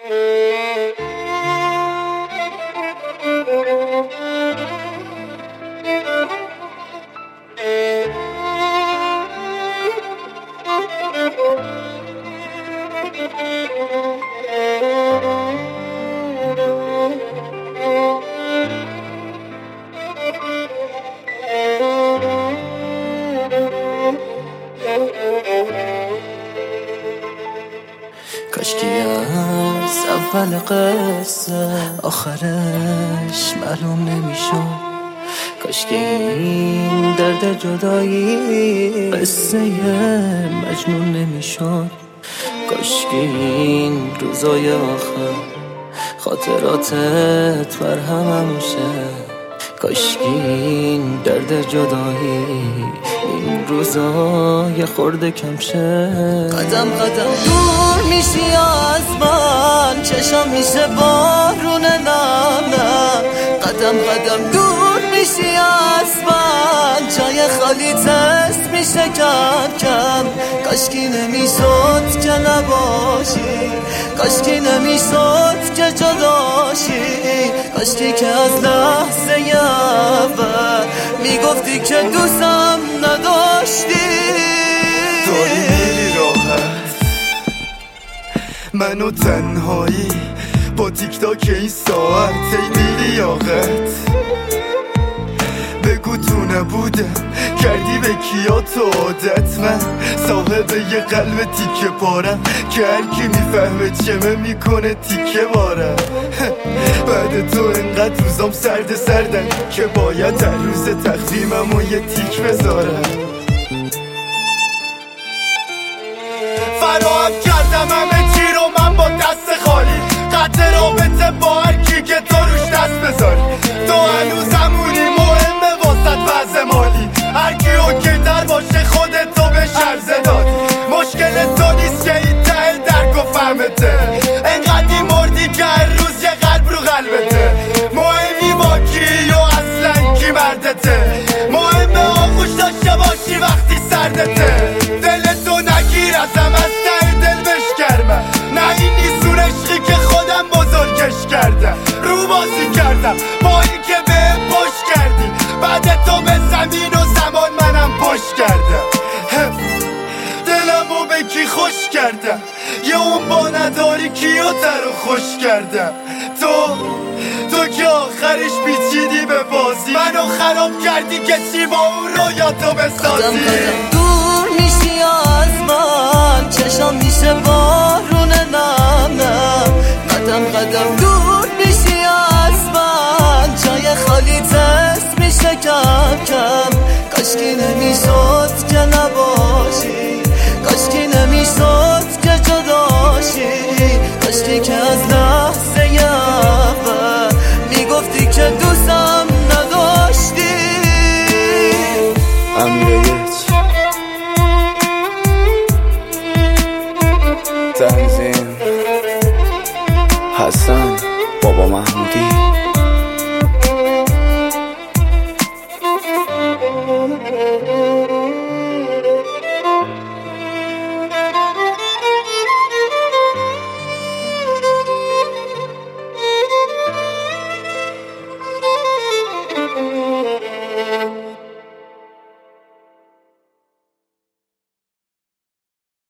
کاشکی از اول قصه آخرش معلوم نمیشد، کاشکی این درد جدایی قصه مجنون نمیشد، کاشکی این روزای آخر خاطراتت بر هممون شه، کاشکی این درد جدایی این روزا یه خورده کم شه. قدم قدم دور میشی از من، چشم میشه بارون نم، قدم قدم دور میشی از من، جای خالی تست میشه کم کم. کاشکی نمیشد که نباشی، کاشکی نمیشد که جداشی، کاشکی که از لحظه اول میگفتی که دوستم نداشتی. داری میری راحت منو تنهایی با تیک تاک این ساعت ای لیاقت، بگو تو نبودم کردی به کیا تو عادت، من صاحب یه قلب تیکه پارم که هرکی میفهمه چمه میکنه تیکه بارم. بعد تو انقدر روزام سردن که باید هر روز تقویممو یه تیک بذارم. فراهم کردم همه چی رو من با دست خالی، قطع رابطه با هرکی که تو روش دست بذاری، تو هنوز همونی مهمه واسط وضع مالی، هرکی اوکی در باشه خودتو به شرزه دادی، مشکل تو نیست که این ته درک و فهمته، انقدی مردی که هر روز یه قلب رو قلبته، مهمی با کی و اصلا کی مردته، مهمه آغوش داشته باشی وقتی سردته، دلتو نگیر ازم از ته دل بشکرمه، نه این نیستون عشقی که خودم بزرگش کردم، رو بازی کردم با این که به پشت کردی، بعد تو به زمین و زمان منم پشت کردم، دلمو به کی خوش کردم، یه اون با نداری کیوتر رو خوش کردم، تو که آخرش پیچیدی به بازی، منو خراب کردی که چی با اون رویاتو بسازی. قدم قدم دور میشی از من، چشم میشه بارون نم، قدم قدم دور میشی از من، جای خالی تست میشه کم کم. کاشکی نمیشد که نباشی، کاشکی نمیشد که جداشی، کاشکی که از لحظه اول میگفتی که دوستم نداشتی. امیرایت تنظیم حسن بابا محمودی